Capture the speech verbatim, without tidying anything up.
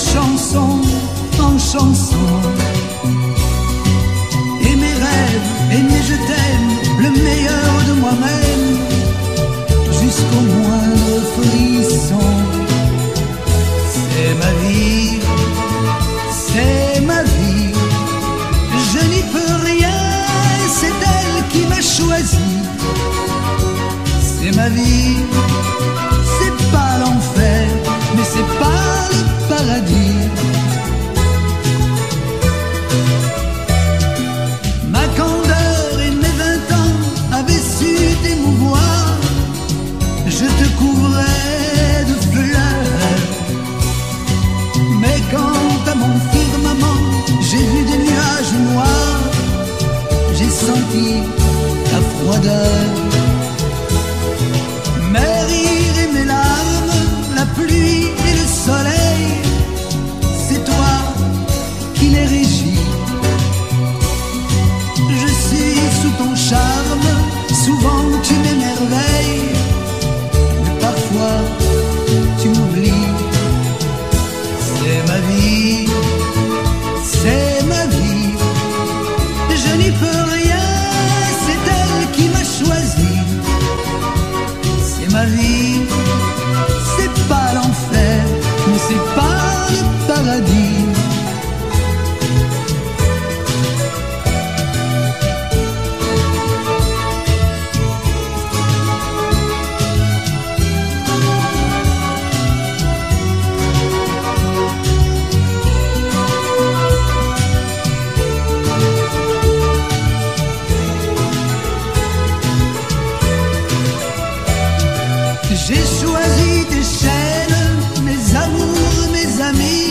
chanson en chanson. Et mes rêves, et mes je t'aime, le meilleur de moi-même, jusqu'au moindre frisson. C'est ma vie, c'est ma vie, je n'y peux rien, c'est elle qui m'a choisi. C'est ma vie, c'est pas l'enfer, mais c'est pas le paradis. Ma candeur et mes vingt ans avaient su t'émouvoir, je te couvrais de fleurs. Mais quand à mon firmament j'ai vu des nuages noirs, j'ai senti ta froideur. Mes rires et mes larmes, la pluie et le soleil, c'est toi qui les régis. Je suis sous ton charme, souvent tu m'émerveilles, mais parfois tu m'oublies. C'est ma vie, c'est ma vie, je n'y peux rien, c'est elle qui m'a choisi. C'est ma vie, c'est pas l'enfer, mais c'est pas le paradis. J'ai choisi tes chaînes, mes amours, mes amis,